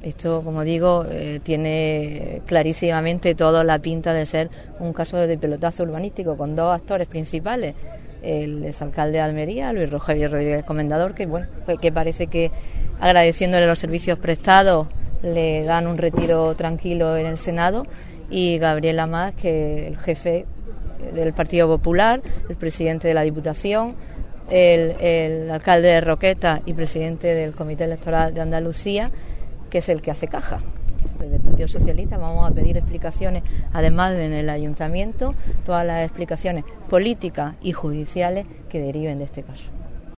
Esto, como digo, tiene clarísimamente toda la pinta de ser un caso de pelotazo urbanístico con dos actores principales. El exalcalde de Almería, Luis Rogelio Rodríguez Comendador, que parece que agradeciéndole los servicios prestados le dan un retiro tranquilo en el Senado, y Gabriel Amat, que el jefe del Partido Popular, el presidente de la Diputación, el alcalde de Roqueta y presidente del Comité Electoral de Andalucía, que es el que hace caja. Desde el Partido Socialista vamos a pedir explicaciones, además en el Ayuntamiento, todas las explicaciones políticas y judiciales que deriven de este caso.